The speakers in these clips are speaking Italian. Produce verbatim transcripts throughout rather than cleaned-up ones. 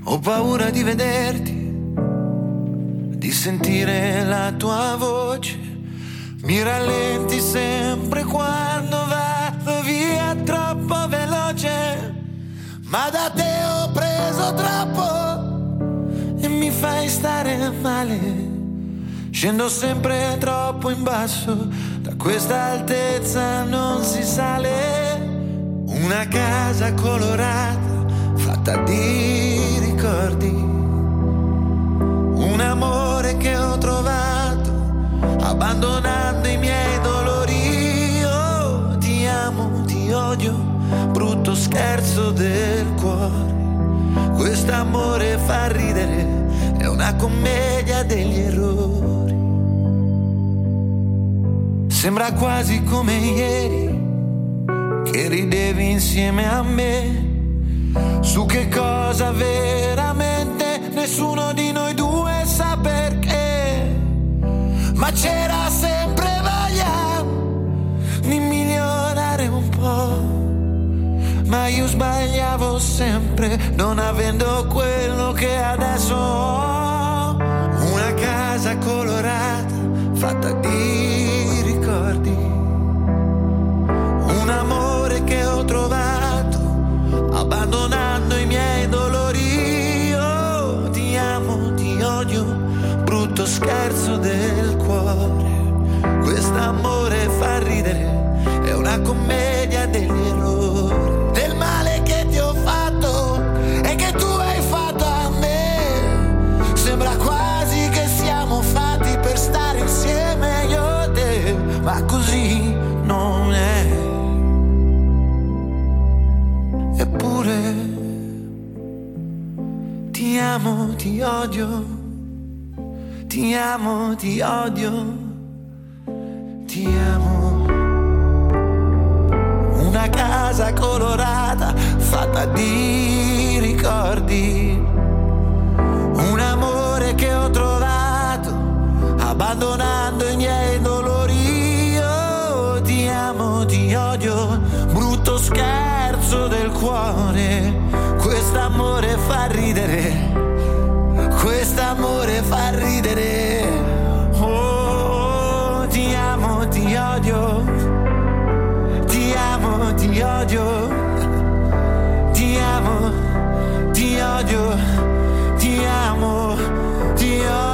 Ho paura di vederti, di sentire la tua voce. Mi rallenti sempre quando vado via troppo veloce. Ma da te ho preso troppo e mi fai stare male. Scendo sempre troppo in basso, da questa altezza non si sale. Una casa colorata, fatta di ricordi. Un amore che ho trovato, abbandonando i miei dolori. Io ti amo, ti odio, brutto scherzo del cuore. Quest'amore fa ridere, è una commedia degli errori. Sembra quasi come ieri che ridevi insieme a me su che cosa veramente nessuno di noi due sa perché. Ma c'era sempre voglia di migliorare un po', ma io sbagliavo sempre non avendo quello che adesso ho. Una casa colorata, fatta di ricordi. Un amore che ho trovato, abbandonando i miei dolori. Io ti amo, ti odio, brutto scherzo del cuore. Quest'amore fa ridere, è una commedia degli errori. Del male che ti ho fatto e che tu hai fatto a me. Sembra quasi che siamo fatti per stare insieme io e te, ma così non è. Eppure ti amo, ti odio, ti amo, ti odio, ti amo. Una casa colorata, fatta di ricordi. Un amore che ho trovato, abbandonando i miei dolori. Io ti amo, ti odio, brutto scherzo del cuore. Quest'amore fa ridere, quest'amore fa ridere. Oh, ti amo, ti odio, ti amo, ti odio, ti amo, ti odio, ti amo, ti odio.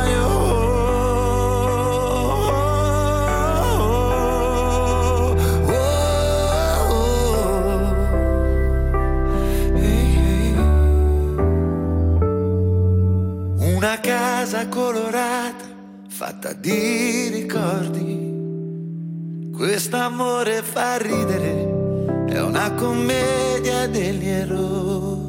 Una casa colorata, fatta di ricordi. Quest'amore fa ridere, è una commedia degli errori.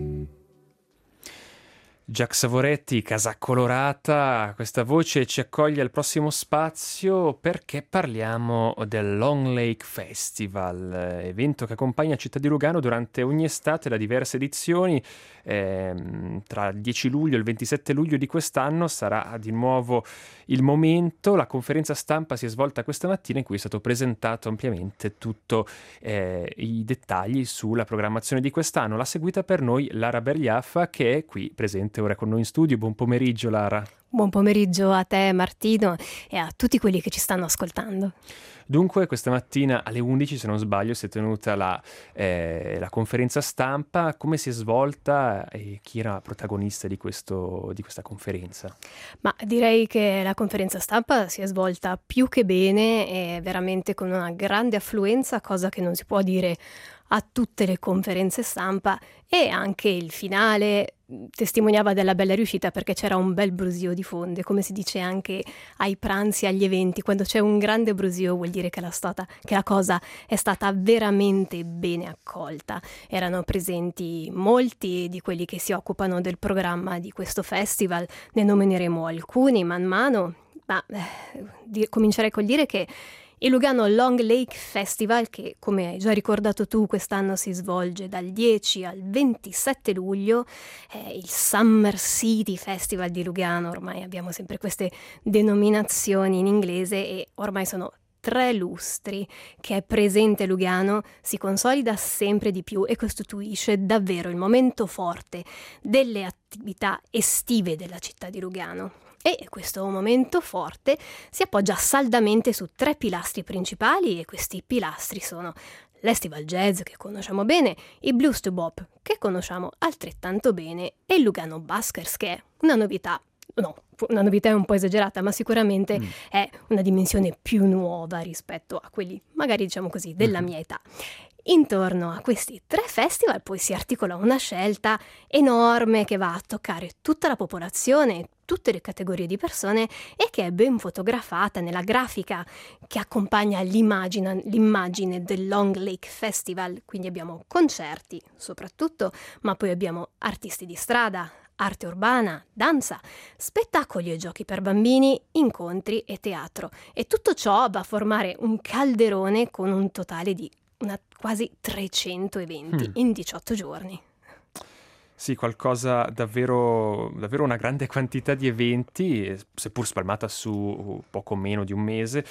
Jack Savoretti, Casa Colorata, questa voce ci accoglie al prossimo spazio perché parliamo del Long Lake Festival, evento che accompagna Città di Lugano durante ogni estate da diverse edizioni. Eh, tra il dieci luglio e il ventisette luglio di quest'anno sarà di nuovo il momento. La conferenza stampa si è svolta questa mattina in cui è stato presentato ampiamente tutto eh, i dettagli sulla programmazione di quest'anno. L'ha seguita per noi Lara Bergliaffa, che è qui presente ora con noi in studio. Buon pomeriggio Lara. Buon pomeriggio a te Martino e a tutti quelli che ci stanno ascoltando. Dunque questa mattina alle undici, se non sbaglio, si è tenuta la, eh, la conferenza stampa. Come si è svolta e chi era protagonista di, questo, di questa conferenza? Ma direi che la conferenza stampa si è svolta più che bene e veramente con una grande affluenza, cosa che non si può dire a tutte le conferenze stampa, e anche il finale testimoniava della bella riuscita perché c'era un bel brusio di fondo, come si dice anche ai pranzi, agli eventi, quando c'è un grande brusio vuol dire che la, stata, che la cosa è stata veramente bene accolta. Erano presenti molti di quelli che si occupano del programma di questo festival, ne nomineremo alcuni man mano, ma eh, di, comincerei col dire che il Lugano Long Lake Festival, che come hai già ricordato tu quest'anno si svolge dal dieci al ventisette luglio, è il Summer City Festival di Lugano. Ormai abbiamo sempre queste denominazioni in inglese e ormai sono tre lustri che è presente Lugano si consolida sempre di più e costituisce davvero il momento forte delle attività estive della città di Lugano. E questo momento forte si appoggia saldamente su tre pilastri principali, e questi pilastri sono l'Estival Jazz, che conosciamo bene, i Blues to Bop, che conosciamo altrettanto bene, e il Lugano Buskers, che è una novità. No, una novità è un po' esagerata, ma sicuramente mm. è una dimensione più nuova rispetto a quelli, magari diciamo così, della mm-hmm. mia età. Intorno a questi tre festival poi si articola una scelta enorme che va a toccare tutta la popolazione, tutte le categorie di persone, e che è ben fotografata nella grafica che accompagna l'immagine, l'immagine del Long Lake Festival. Quindi abbiamo concerti soprattutto, ma poi abbiamo artisti di strada, arte urbana, danza, spettacoli e giochi per bambini, incontri e teatro. E tutto ciò va a formare un calderone con un totale di una, quasi trecento eventi mm. in diciotto giorni. Sì, qualcosa davvero, davvero una grande quantità di eventi, seppur spalmata su poco meno di un mese.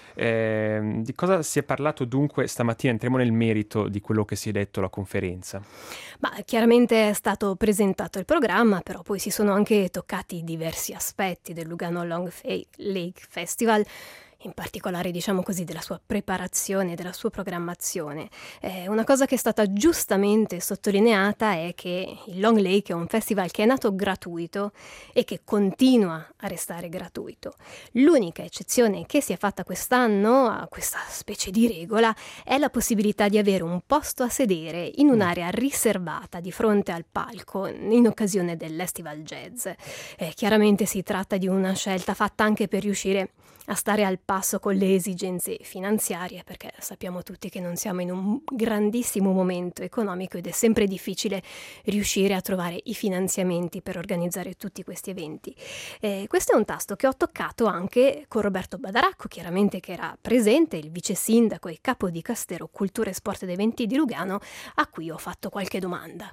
Eh, di cosa si è parlato dunque stamattina? Entriamo nel merito di quello che si è detto alla conferenza. Ma chiaramente è stato presentato il programma, però poi si sono anche toccati diversi aspetti del Lugano Long Lake Festival, in particolare, diciamo così, della sua preparazione, della sua programmazione. Eh, una cosa che è stata giustamente sottolineata è che il Long Lake è un festival che è nato gratuito e che continua a restare gratuito. L'unica eccezione che si è fatta quest'anno a questa specie di regola è la possibilità di avere un posto a sedere in un'area riservata di fronte al palco in occasione dell'Estival Jazz. Eh, chiaramente si tratta di una scelta fatta anche per riuscire a stare al passo con le esigenze finanziarie, perché sappiamo tutti che non siamo in un grandissimo momento economico ed è sempre difficile riuscire a trovare i finanziamenti per organizzare tutti questi eventi. Eh, questo è un tasto che ho toccato anche con Roberto Badaracco, chiaramente, che era presente, il vice sindaco e capo di Castero Cultura e Sport ed Eventi di Lugano, a cui ho fatto qualche domanda.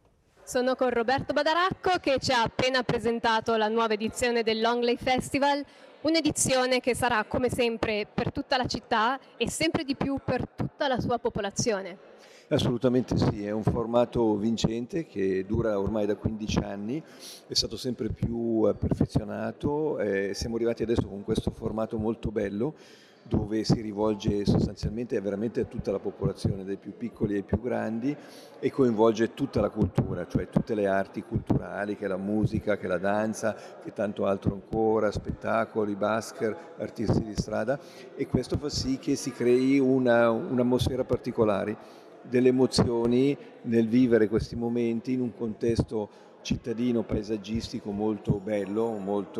Sono con Roberto Badaracco, che ci ha appena presentato la nuova edizione del Long Lake Festival, un'edizione che sarà come sempre per tutta la città e sempre di più per tutta la sua popolazione. Assolutamente sì, è un formato vincente che dura ormai da quindici anni, è stato sempre più perfezionato, eh, siamo arrivati adesso con questo formato molto bello, dove si rivolge sostanzialmente veramente a tutta la popolazione, dai più piccoli ai più grandi, e coinvolge tutta la cultura, cioè tutte le arti culturali, che è la musica, che è la danza, che tanto altro ancora, spettacoli, basker, artisti di strada, e questo fa sì che si crei una, un'atmosfera particolare, delle emozioni nel vivere questi momenti in un contesto cittadino, paesaggistico molto bello,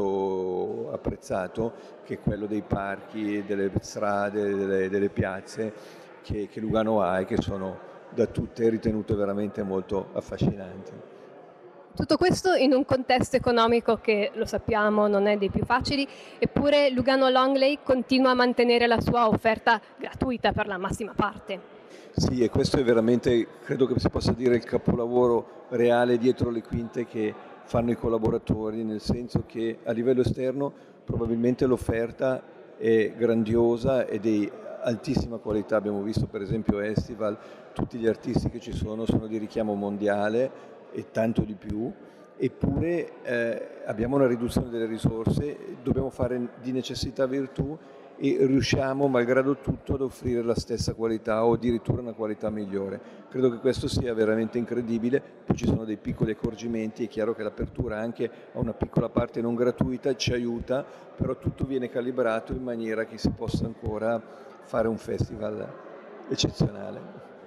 molto apprezzato, che è quello dei parchi, delle strade, delle, delle piazze che, che Lugano ha e che sono da tutte ritenute veramente molto affascinanti. Tutto questo in un contesto economico che, lo sappiamo, non è dei più facili, eppure Lugano Long Lake continua a mantenere la sua offerta gratuita per la massima parte. Sì, e questo è veramente, credo che si possa dire, il capolavoro reale dietro le quinte che fanno i collaboratori, nel senso che a livello esterno probabilmente l'offerta è grandiosa ed è altissima qualità. Abbiamo visto per esempio Estival, tutti gli artisti che ci sono sono di richiamo mondiale e tanto di più, eppure eh, abbiamo una riduzione delle risorse, dobbiamo fare di necessità virtù e riusciamo, malgrado tutto, ad offrire la stessa qualità o addirittura una qualità migliore. Credo che questo sia veramente incredibile. Poi ci sono dei piccoli accorgimenti, è chiaro che l'apertura anche a una piccola parte non gratuita ci aiuta, però tutto viene calibrato in maniera che si possa ancora fare un festival eccezionale.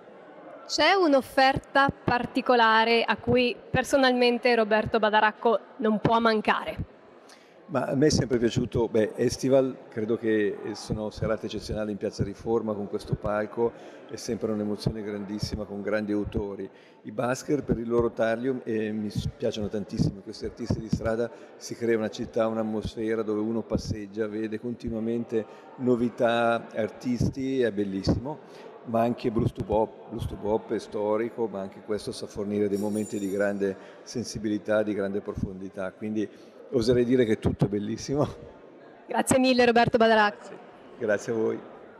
C'è un'offerta particolare a cui personalmente Roberto Badaracco non può mancare? Ma a me è sempre piaciuto, beh, Estival, credo che sono serate eccezionali in Piazza Riforma con questo palco, è sempre un'emozione grandissima con grandi autori. I Basker per il loro taglio eh, mi piacciono tantissimo, questi artisti di strada, si crea una città, un'atmosfera dove uno passeggia, vede continuamente novità, artisti, è bellissimo. Ma anche Blues to Bop, Blues to Bop è storico, ma anche questo sa fornire dei momenti di grande sensibilità, di grande profondità, quindi oserei dire che tutto è bellissimo. Grazie mille Roberto Badaracco. Grazie a voi.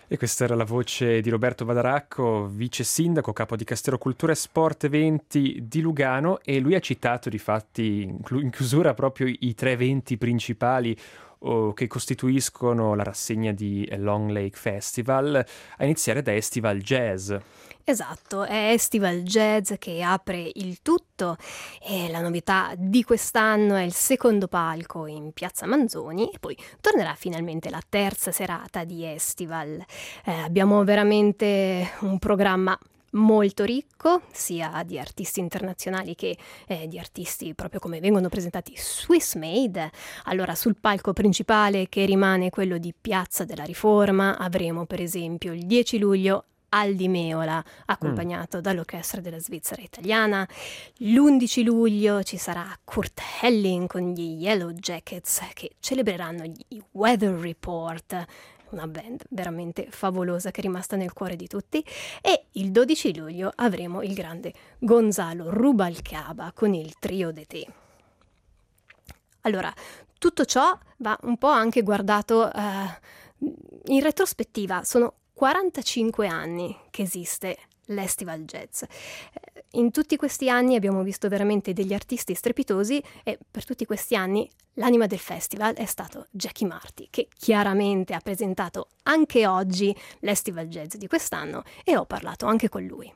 E questa era la voce di Roberto Vadaracco, vice sindaco, capo di Castello Cultura e Sport Eventi di Lugano, e lui ha citato di fatti in chiusura proprio i tre eventi principali oh, che costituiscono la rassegna di Long Lake Festival, a iniziare da Estival Jazz. Esatto, è Estival Jazz che apre il tutto e la novità di quest'anno è il secondo palco in Piazza Manzoni e poi tornerà finalmente la terza serata di Estival. Eh, abbiamo veramente un programma molto ricco, sia di artisti internazionali che eh, di artisti proprio come vengono presentati Swiss Made. Allora, sul palco principale, che rimane quello di Piazza della Riforma, avremo per esempio il dieci luglio Aldi Meola, accompagnato mm. dall'Orchestra della Svizzera Italiana. L'undici luglio ci sarà Kurt Elling con gli Yellow Jackets che celebreranno i Weather Report, una band veramente favolosa che è rimasta nel cuore di tutti. E il dodici luglio avremo il grande Gonzalo Rubalcaba con il Trio de Te. Allora, tutto ciò va un po' anche guardato uh, in retrospettiva. Sono quarantacinque anni che esiste l'Estival Jazz. In tutti questi anni abbiamo visto veramente degli artisti strepitosi e per tutti questi anni l'anima del festival è stato Jackie Marty, che chiaramente ha presentato anche oggi l'Estival Jazz di quest'anno e ho parlato anche con lui.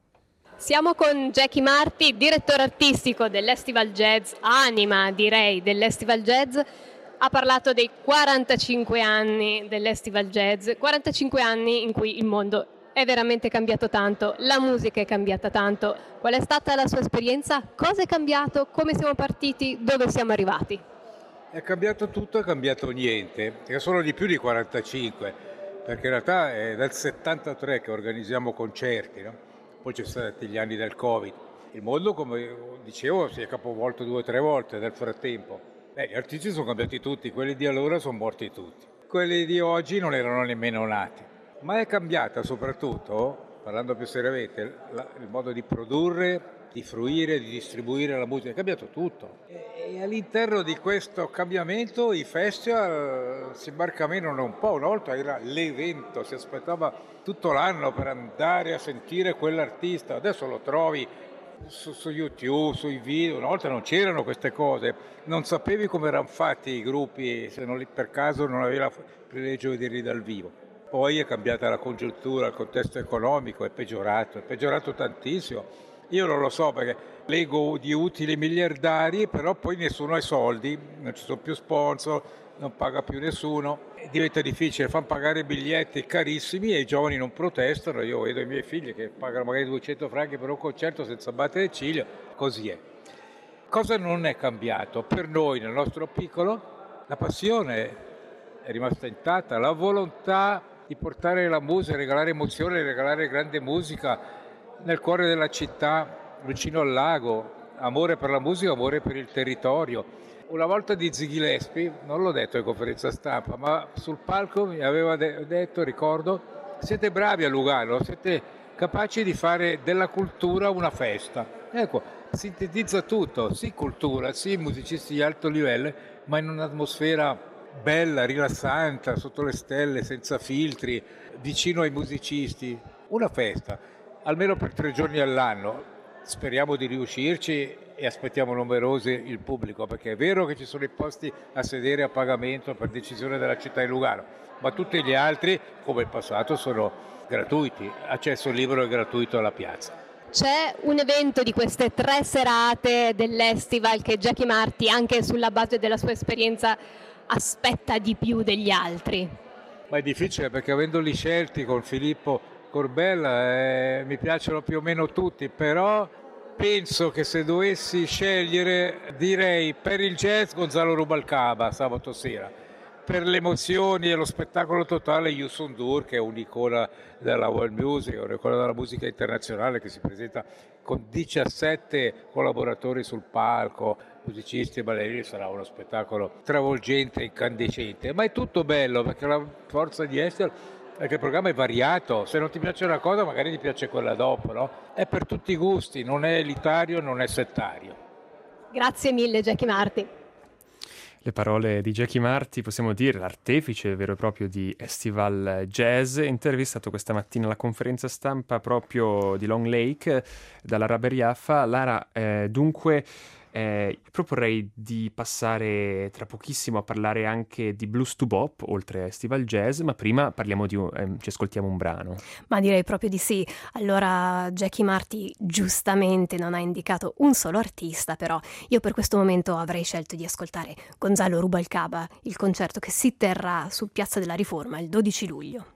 Siamo con Jackie Marty, direttore artistico dell'Estival Jazz, anima direi dell'Estival Jazz. Ha parlato dei quarantacinque anni dell'Estival Jazz, quarantacinque anni in cui il mondo è veramente cambiato tanto, la musica è cambiata tanto. Qual è stata la sua esperienza? Cosa è cambiato? Come siamo partiti? Dove siamo arrivati? È cambiato tutto, è cambiato niente, e sono di più di quarantacinque, perché in realtà è dal settantatré che organizziamo concerti, no? Poi ci sono stati gli anni del Covid. Il mondo, come dicevo, si è capovolto due o tre volte nel frattempo. Beh, gli artisti sono cambiati tutti, quelli di allora sono morti tutti. Quelli di oggi non erano nemmeno nati. Ma è cambiata soprattutto, parlando più seriamente, la, il modo di produrre, di fruire, di distribuire la musica. È cambiato tutto. E, e all'interno di questo cambiamento i festival si barcamenano un po'. Una volta era l'evento, si aspettava tutto l'anno per andare a sentire quell'artista. Adesso lo trovi Su, su YouTube, sui video. Una volta non c'erano queste cose, non sapevi come erano fatti i gruppi se non per caso non avevi il privilegio di vederli dal vivo. Poi è cambiata la congiuntura, il contesto economico è peggiorato, è peggiorato tantissimo. Io non lo so perché leggo di utili miliardari, però poi nessuno ha i soldi, non ci sono più sponsor, non paga più nessuno, diventa difficile, fanno pagare biglietti carissimi e i giovani non protestano. Io vedo i miei figli che pagano magari duecento franchi per un concerto senza battere ciglio, così è. Cosa non è cambiato? Per noi, nel nostro piccolo, la passione è rimasta intatta, la volontà di portare la musica, regalare emozione, regalare grande musica nel cuore della città, vicino al lago, amore per la musica, amore per il territorio. Una volta di Ziggy Gillespie, non l'ho detto in conferenza stampa, ma sul palco mi aveva de- detto, ricordo, siete bravi a Lugano, siete capaci di fare della cultura una festa. Ecco, sintetizza tutto, sì cultura, sì musicisti di alto livello, ma in un'atmosfera bella, rilassante, sotto le stelle, senza filtri, vicino ai musicisti. Una festa, almeno per tre giorni all'anno. Speriamo di riuscirci e aspettiamo numerosi il pubblico, perché è vero che ci sono i posti a sedere a pagamento per decisione della città di Lugano, ma tutti gli altri, come il passato, sono gratuiti, accesso libero e gratuito alla piazza. C'è un evento di queste tre serate dell'Estival che Jackie Marty, anche sulla base della sua esperienza, aspetta di più degli altri? Ma è difficile perché avendoli scelti con Filippo Corbella eh, mi piacciono più o meno tutti, però penso che se dovessi scegliere direi per il jazz Gonzalo Rubalcaba sabato sera, per le emozioni e lo spettacolo totale Youssou N'Dour, che è un'icona della world music, un'icona della musica internazionale, che si presenta con diciassette collaboratori sul palco, musicisti e ballerini. Sarà uno spettacolo travolgente, incandescente, ma è tutto bello perché la forza di Estival è che il programma è variato. Se non ti piace una cosa magari ti piace quella dopo, no? È per tutti i gusti, non è elitario, non è settario. Grazie mille Jackie Marty. Le parole di Jackie Marti, possiamo dire, l'artefice vero e proprio di Estival Jazz, intervistato questa mattina alla conferenza stampa proprio di Long Lake dalla Lara Biaffa. Lara, eh, dunque eh, proporrei di passare tra pochissimo a parlare anche di Blues to Bop, oltre a Estival Jazz, ma prima parliamo di un, eh, ci ascoltiamo un brano. Ma direi proprio di sì. Allora, Jackie Marti giustamente non ha indicato un solo artista, però io per questo momento avrei scelto di ascoltare Gonzalo Rubalcaba, il concerto che si terrà su Piazza della Riforma il dodici luglio.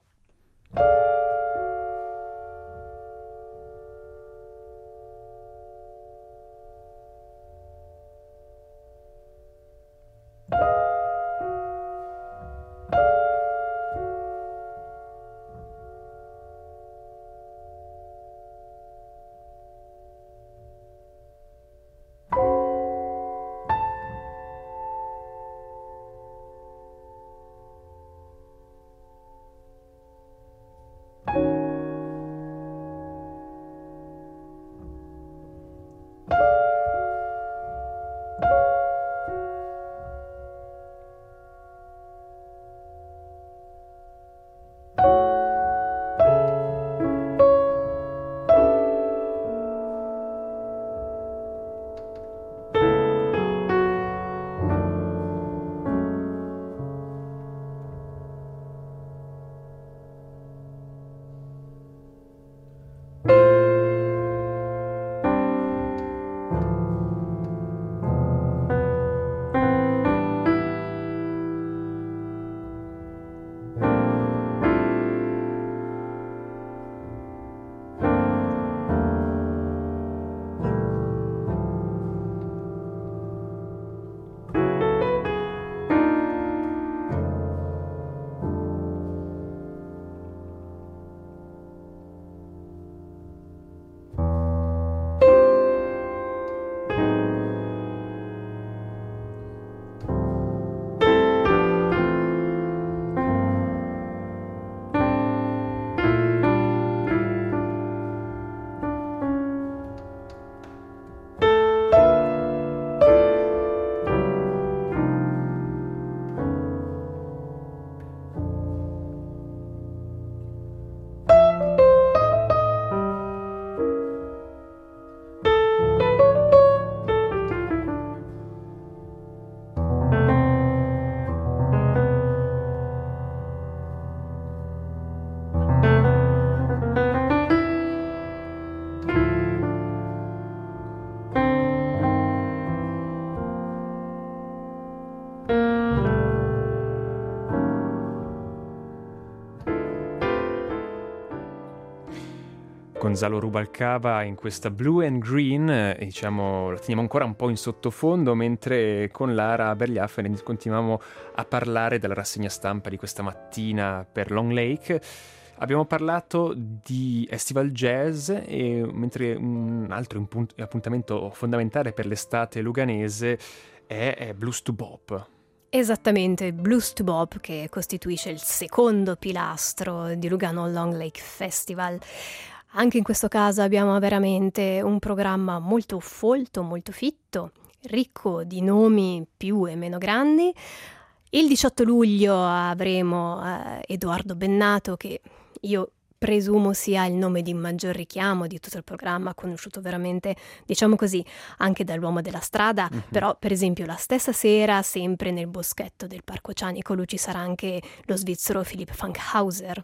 Gonzalo Rubalcaba in questa Blue and Green, eh, diciamo, la teniamo ancora un po' in sottofondo, mentre con Lara Berliaffa continuiamo a parlare della rassegna stampa di questa mattina per Long Lake. Abbiamo parlato di Estival Jazz, e mentre un altro impunt- appuntamento fondamentale per l'estate luganese è, è Blues to Bop. Esattamente, Blues to Bop, che costituisce il secondo pilastro di Lugano Long Lake Festival. Anche in questo caso abbiamo veramente un programma molto folto, molto fitto, ricco di nomi più e meno grandi. Il diciotto luglio avremo eh, Edoardo Bennato, che io presumo sia il nome di maggior richiamo di tutto il programma, conosciuto veramente, diciamo così, anche dall'uomo della strada. Mm-hmm. Però, per esempio, la stessa sera, sempre nel boschetto del Parco Cianicolo, ci sarà anche lo svizzero Philipp Fankhauser.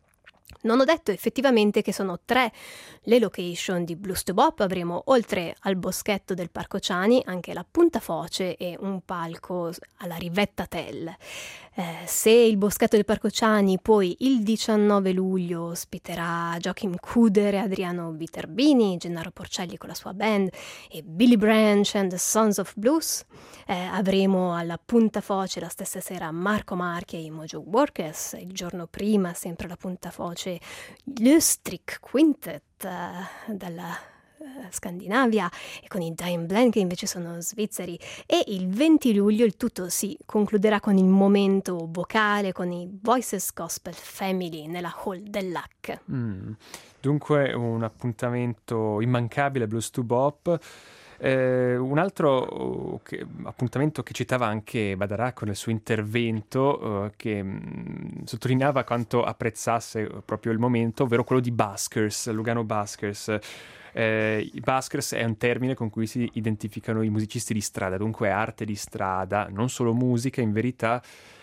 Non ho detto effettivamente che sono tre le location di Blues to Bop. Avremo, oltre al boschetto del Parco Ciani, anche la Puntafoce e un palco alla Rivetta Tell. Eh, se il boschetto del Parco Ciani poi il diciannove luglio ospiterà Joachim Kuder e Adriano Viterbini, Gennaro Porcelli con la sua band e Billy Branch and the Sons of Blues, eh, avremo alla Puntafoce la stessa sera Marco Marchi e i Mojo Workers. Il giorno prima, sempre alla Puntafoce, Löstrik Quintet uh, dalla uh, Scandinavia, e con i Diane Blend, che invece sono svizzeri. E il venti luglio il tutto si concluderà con il momento vocale con i Voices Gospel Family nella Hall del Lac. Mm. Dunque un appuntamento immancabile, Blues to Bop. Eh, un altro che, appuntamento che citava anche Badaracco nel suo intervento, eh, che mh, sottolineava quanto apprezzasse proprio il momento, ovvero quello di buskers, Lugano Buskers. Eh, i buskers è un termine con cui si identificano i musicisti di strada, dunque arte di strada, non solo musica in verità,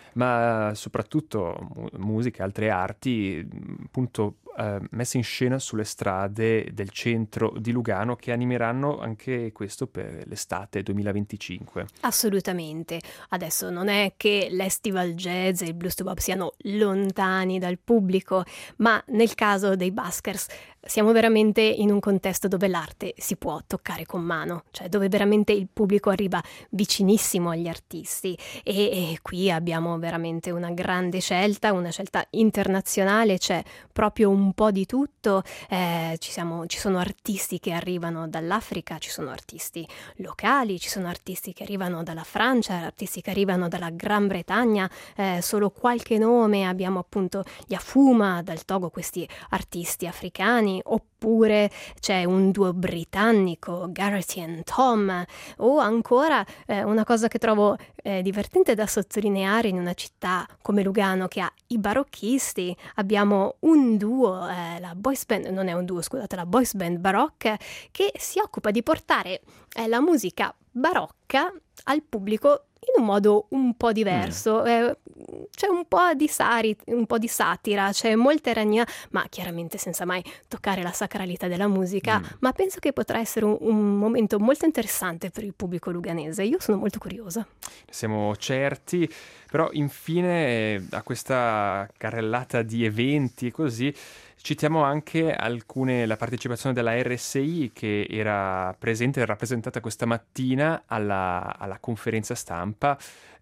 ma soprattutto mu- musica e altre arti, appunto eh, messe in scena sulle strade del centro di Lugano, che animeranno anche questo per l'estate duemilaventicinque. Assolutamente. Adesso non è che l'Estival Jazz e il Blues to Bob siano lontani dal pubblico, ma nel caso dei buskers siamo veramente in un contesto dove l'arte si può toccare con mano, cioè dove veramente il pubblico arriva vicinissimo agli artisti e, e qui abbiamo veramente una grande scelta, una scelta internazionale, c'è proprio un po' di tutto, eh, ci, siamo, ci sono artisti che arrivano dall'Africa, ci sono artisti locali, ci sono artisti che arrivano dalla Francia, artisti che arrivano dalla Gran Bretagna, eh, solo qualche nome, abbiamo appunto gli Afuma dal Togo, questi artisti africani, oppure c'è un duo britannico, Garrity and Tom, o ancora eh, una cosa che trovo eh, divertente da sottolineare in una città come Lugano che ha i barocchisti, abbiamo un duo, eh, la boys band, non è un duo scusate, la boys band Baroque, che si occupa di portare eh, la musica barocca al pubblico in un modo un po' diverso, mm. eh, c'è un po' di sari, un po' di satira, c'è molta ironia, ma chiaramente senza mai toccare la sacralità della musica, mm. ma penso che potrà essere un, un momento molto interessante per il pubblico luganese, io sono molto curiosa. Siamo certi, però infine a questa carrellata di eventi e così citiamo anche alcune, la partecipazione della R S I che era presente e rappresentata questa mattina alla, alla conferenza stampa,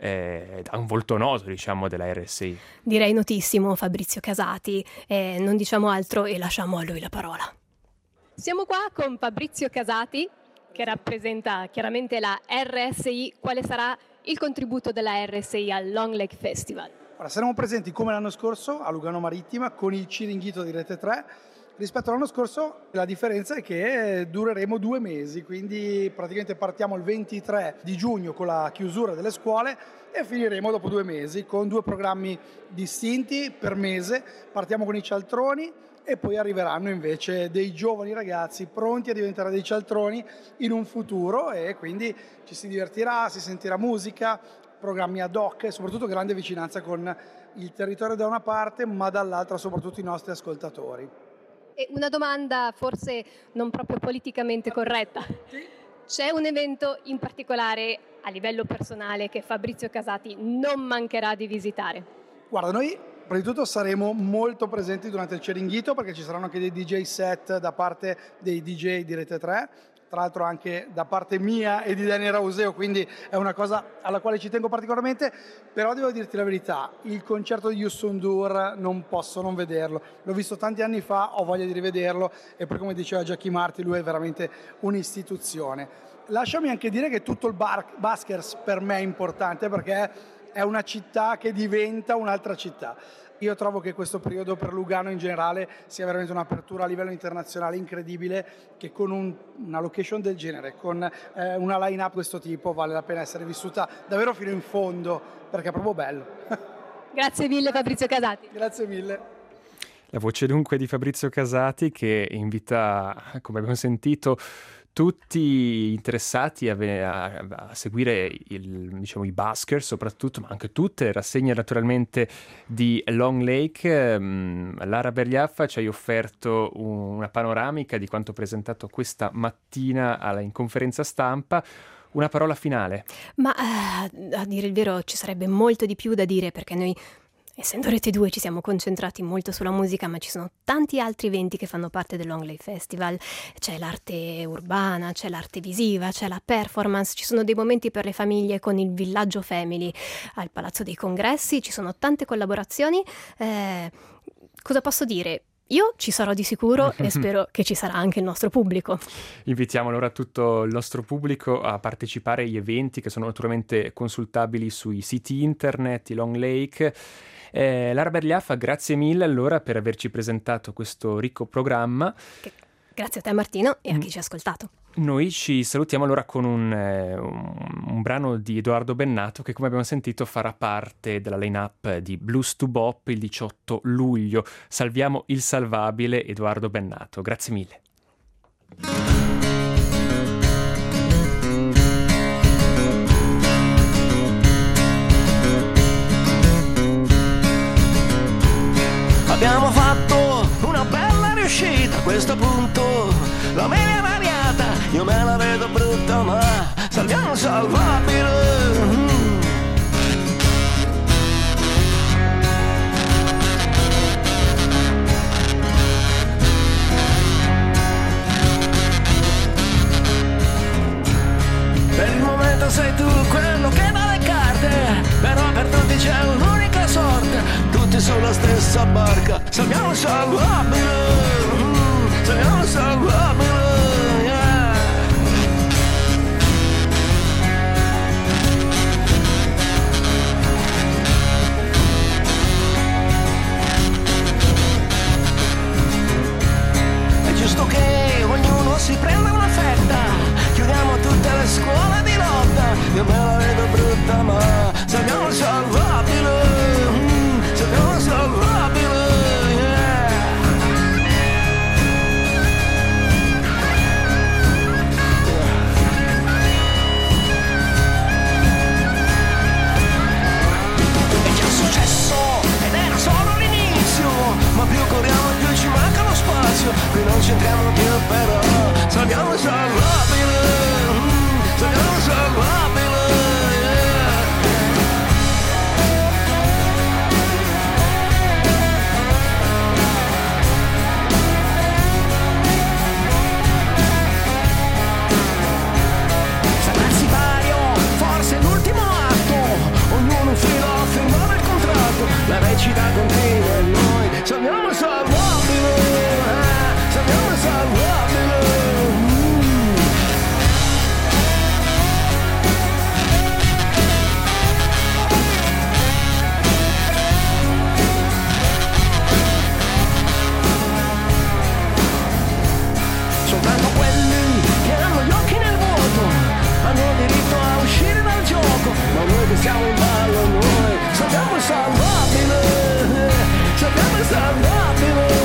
eh, da un volto noto, diciamo, della R S I. Direi notissimo, Fabrizio Casati, eh, non diciamo altro e lasciamo a lui la parola. Siamo qua con Fabrizio Casati, che rappresenta chiaramente la R S I. Quale sarà il contributo della R S I al Long Lake Festival? Ora, saremo presenti come l'anno scorso a Lugano Marittima con il Ciringhito di Rete tre. Rispetto all'anno scorso la differenza è che dureremo due mesi, quindi praticamente partiamo il ventitré di giugno con la chiusura delle scuole e finiremo dopo due mesi con due programmi distinti per mese. Partiamo con i cialtroni e poi arriveranno invece dei giovani ragazzi pronti a diventare dei cialtroni in un futuro e quindi ci si divertirà, si sentirà musica, programmi ad hoc e soprattutto grande vicinanza con il territorio da una parte, ma dall'altra soprattutto i nostri ascoltatori. E una domanda forse non proprio politicamente corretta. C'è un evento in particolare a livello personale che Fabrizio Casati non mancherà di visitare? Guarda, noi prima di tutto saremo molto presenti durante il Ciringhito perché ci saranno anche dei D J set da parte dei D J di Rete tre, tra l'altro anche da parte mia e di Daniel Rauseo, quindi è una cosa alla quale ci tengo particolarmente, però devo dirti la verità, il concerto di Youssou N'Dour non posso non vederlo, l'ho visto tanti anni fa, ho voglia di rivederlo e poi come diceva Jackie Marti lui è veramente un'istituzione. Lasciami anche dire che tutto il bar- Buskers per me è importante perché è una città che diventa un'altra città. Io trovo che questo periodo per Lugano in generale sia veramente un'apertura a livello internazionale incredibile, che con un, una location del genere, con eh, una line-up di questo tipo vale la pena essere vissuta davvero fino in fondo, perché è proprio bello. Grazie mille Fabrizio Casati. Grazie mille. La voce dunque di Fabrizio Casati che invita, come abbiamo sentito, tutti interessati a, a, a seguire il, diciamo, i buskers soprattutto, ma anche tutte le rassegne naturalmente di Long Lake. Lara Berliaffa ci hai offerto una panoramica di quanto presentato questa mattina alla, in conferenza stampa. Una parola finale? Ma eh, a dire il vero ci sarebbe molto di più da dire perché noi, essendo Rete due, ci siamo concentrati molto sulla musica, ma ci sono tanti altri eventi che fanno parte del Long Lake Festival. C'è l'arte urbana, c'è l'arte visiva, c'è la performance, ci sono dei momenti per le famiglie con il Villaggio Family al Palazzo dei Congressi, ci sono tante collaborazioni. Eh, cosa posso dire? Io ci sarò di sicuro e spero che ci sarà anche il nostro pubblico. Invitiamo allora tutto il nostro pubblico a partecipare agli eventi che sono naturalmente consultabili sui siti internet di Long Lake. Eh, Lara Berliaffa, grazie mille allora per averci presentato questo ricco programma. Che, Grazie a te Martino e a chi ci ha ascoltato. Noi ci salutiamo allora con un, eh, un, un brano di Edoardo Bennato che, come abbiamo sentito, farà parte della line-up di Blues to Bop il diciotto luglio. Salviamo il salvabile Edoardo Bennato. Grazie mille. Abbiamo fatto una bella riuscita, a questo punto la media è variata, io me la vedo brutta ma salviamo salvabile. Mm. Per il momento sei tu quello che dà le carte, però per tutti c'è un'unica sorte, tutti sulla stessa barca, salviamo salvabile, mm, salviamo salvabile, yeah. È giusto che ognuno si prenda una fetta, chiudiamo tutte le scuole di lotta, io me la vedo brutta ma salviamo salvabile, mm, salviamo salvabile, yeah. È già successo ed era solo l'inizio, ma più corriamo più ci manca lo spazio, qui non c'entriamo più però salviamo salvabile, mm, salviamo salvabile, yeah. Salvarsi vario, forse è l'ultimo atto, ognuno un filo a firmare il contratto, la recita continua e noi salviamo salvabile, eh, salviamo salvabile. Soltanto quelli che hanno gli occhi nel vuoto hanno diritto a uscire dal gioco, ma noi che siamo in ballo, noi salviamo salvabile, salviamo salvabile.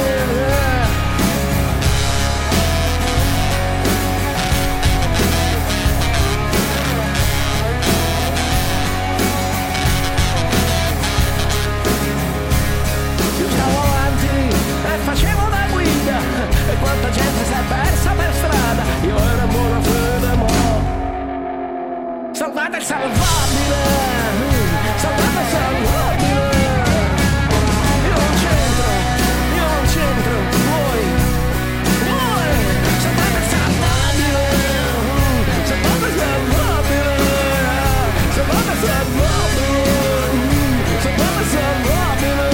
Io stavo avanti e facevo da guida, e quanta gente si è persa per strada, io ero in buona fede ma salvate il salvabile, salvate il salvabile. Io non c'entro, io non c'entro, voi, voi, salvate il salvabile, salvate il salvabile, salvate il salvabile, salvate il salvabile.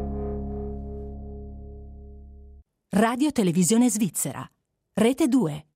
Radio Televisione Svizzera, Rete due.